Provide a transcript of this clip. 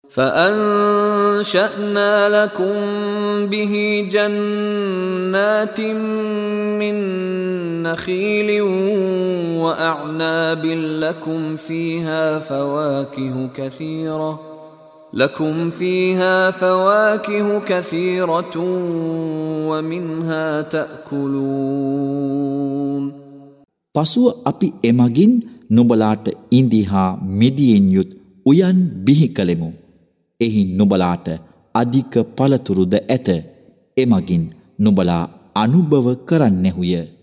فأنشأنا لكم به جنات من نخيل وأعناب لكم فيها فواكه كثيرة ومنها تأكلون. පසුව අපි එමගින් නුඹලාට ඉන්දිහා මිදියෙන් යුත් උයන් බිහි කළෙමු. එහි නුඹලාට අධික පළතුරුද ඇත. එමගින් නුඹලා අනුභව කරන්නෙහුය.